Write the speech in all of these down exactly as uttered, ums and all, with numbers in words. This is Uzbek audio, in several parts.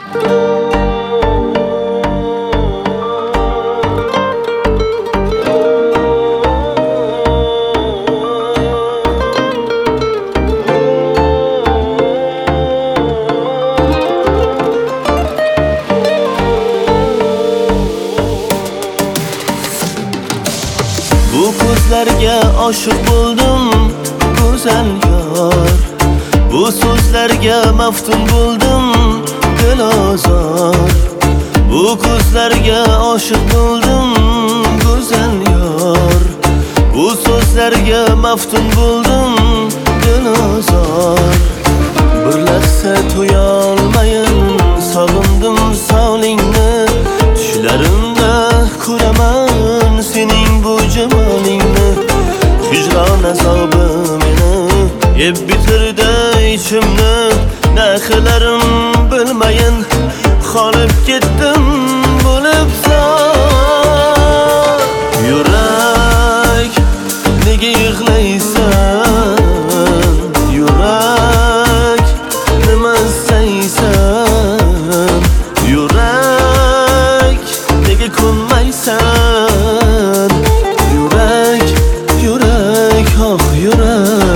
Bu ko'zlarga oshiq bo'ldim go'zal yor, bu so'zlarga maftun bo'ldim dilozor. Bu ko'zlarga oshiq bo'ldim go'zal yor, bu so'zlarga maftun bo'ldim dilozor. Bir lahza to'ya olmayin sog'indim solingni, tushlarimda ko'raman sening bu jamolingni. Hijron azobi meni yeb bitirdi ichimni, na qilarim bilmayin qolib ketdim bo'lib zor. Yurak nega yig'laysan, yurak nima istaysan, yurak nega ko'nmaysan, yurak yurak oh yurak.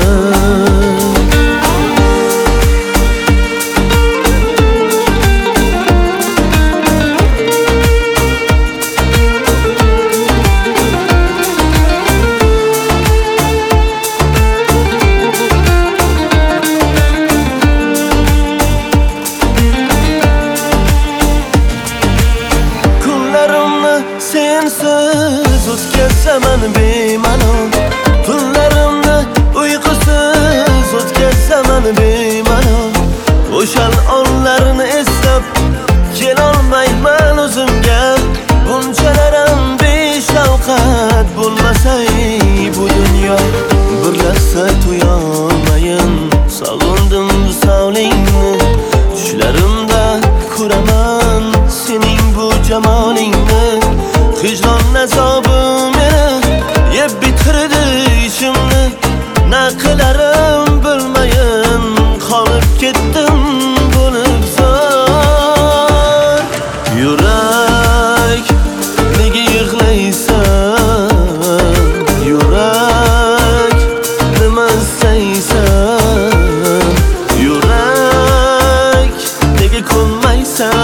Sensiz o'tkazaman bemalol, tunlarimni uyqusiz o'tkazaman bemalol. O'shal onlarni eslab kelolmayman o'zimga, bunchalarim beshafqat bo'lmasa bu dunyo. Bir lahza to'ya olmayin sog'indim solingni, tushlarimda ko'raman sening bu jamolingni. Hijron azobi meni yeb bitirdi ichimni, na qilarim bilmayin qolib ketdim bo'lib zor. Yurak nega yig'laysan, yurak nima istaysan, yurak nega ko'nmaysan.